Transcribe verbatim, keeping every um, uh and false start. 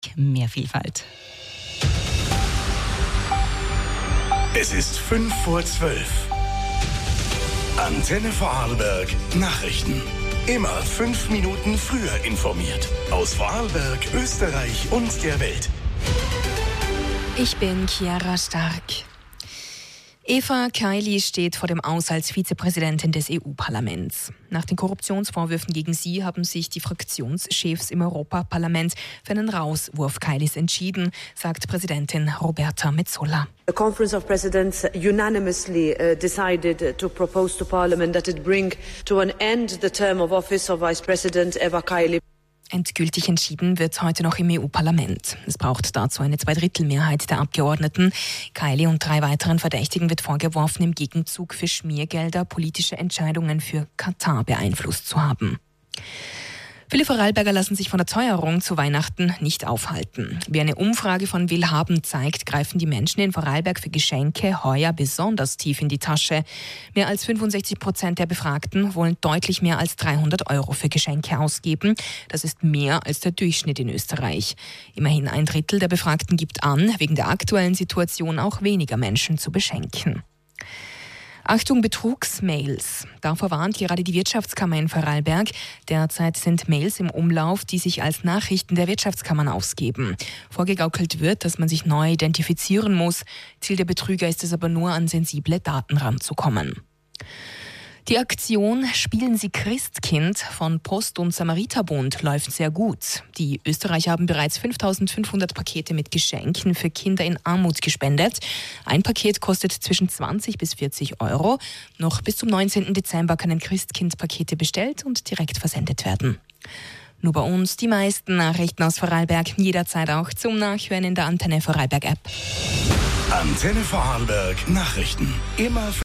Mehr Vielfalt. Es ist fünf vor zwölf. Antenne Vorarlberg Nachrichten. Immer fünf Minuten früher informiert. Aus Vorarlberg, Österreich und der Welt. Ich bin Chiara Stark. Eva Kaili steht vor dem Aus als Vizepräsidentin des E U-Parlaments. Nach den Korruptionsvorwürfen gegen sie haben sich die Fraktionschefs im Europaparlament für einen Rauswurf Kailis entschieden, sagt Präsidentin Roberta Metsola. The Conference of Presidents unanimously uh, decided to propose to Parliament that it bring to an end the term of office of Vice President Eva Kaili. Endgültig entschieden wird heute noch im E U-Parlament. Es braucht dazu eine Zweidrittelmehrheit der Abgeordneten. Kaili und drei weiteren Verdächtigen wird vorgeworfen, im Gegenzug für Schmiergelder politische Entscheidungen für Katar beeinflusst zu haben. Viele Vorarlberger lassen sich von der Teuerung zu Weihnachten nicht aufhalten. Wie eine Umfrage von Willhaben zeigt, greifen die Menschen in Vorarlberg für Geschenke heuer besonders tief in die Tasche. Mehr als fünfundsechzig Prozent der Befragten wollen deutlich mehr als dreihundert Euro für Geschenke ausgeben. Das ist mehr als der Durchschnitt in Österreich. Immerhin ein Drittel der Befragten gibt an, wegen der aktuellen Situation auch weniger Menschen zu beschenken. Achtung, Betrugsmails. Davor warnt gerade die Wirtschaftskammer in Vorarlberg. Derzeit sind Mails im Umlauf, die sich als Nachrichten der Wirtschaftskammern ausgeben. Vorgegaukelt wird, dass man sich neu identifizieren muss. Ziel der Betrüger ist es aber nur, an sensible Daten ranzukommen. Die Aktion Spielen Sie Christkind von Post- und Samariterbund läuft sehr gut. Die Österreicher haben bereits fünftausendfünfhundert Pakete mit Geschenken für Kinder in Armut gespendet. Ein Paket kostet zwischen zwanzig bis vierzig Euro. Noch bis zum neunzehnten Dezember können Christkind-Pakete bestellt und direkt versendet werden. Nur bei uns die meisten Nachrichten aus Vorarlberg, jederzeit auch zum Nachhören in der Antenne Vorarlberg App. Antenne Vorarlberg Nachrichten. Immer